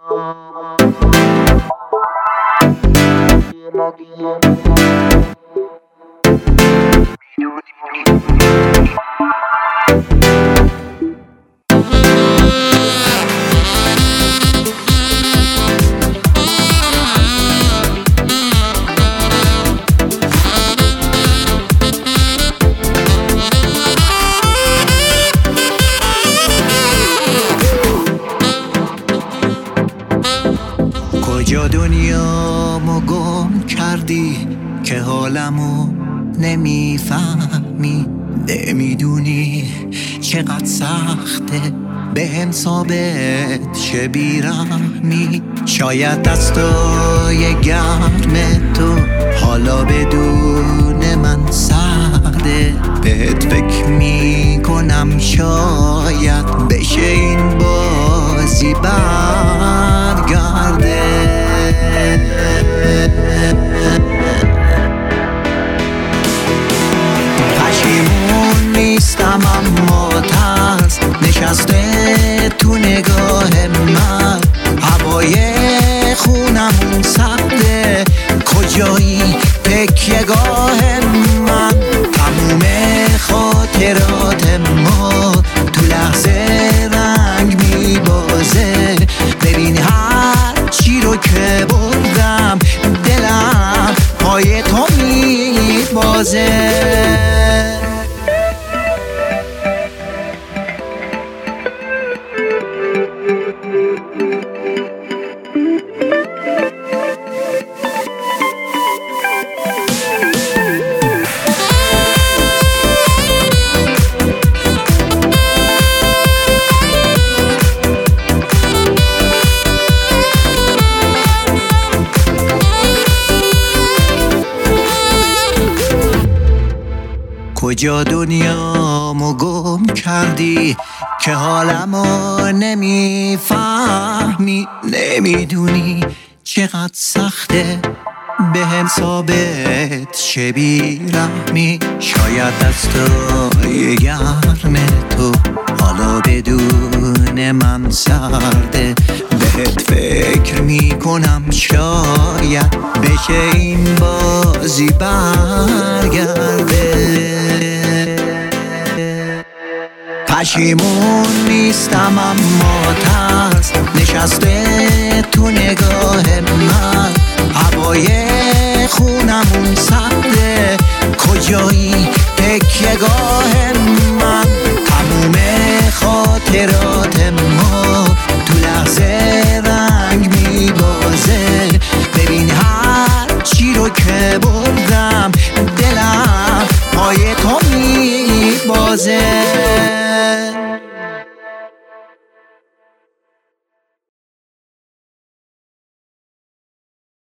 کجا دنیامو گم کردی که حالمو نمیفهمی، نمیدونی چقدر سخته بهم ثابت شه بیرحمی. شاید دستای گرم تو حالا بدون من سرده، بهت فکر میکنم شاید بشه این بازی برگرده. پشیمون نیستم اما ترس نشسته تو نگاه من، هوای خونمون سرده، کجایی تکیه‌گاه من؟ تموم خاطرات ما تو لحظه رنگ میبازه، ببین هر چی رو که بردم دلم پای تو میبازه. کجا دنیامو گم کردی که حالمو نمیفهمی، نمیدونی چقدر سخته بهم ثابت شه بیرحمی. شاید دستای گرم تو حالا بدون من سرده، بهت فکر میکنم شاید بشه این بازی برگرده. پشیمون نیستم اما ترس نشسته تو نگاه من، هوای خونمون سرده، کجایی تکیه‌گاه من؟ تموم خاطرات ما تو لحظه رنگ میبازه، ببین هر چی رو که بردم دلم پای تو میبازه.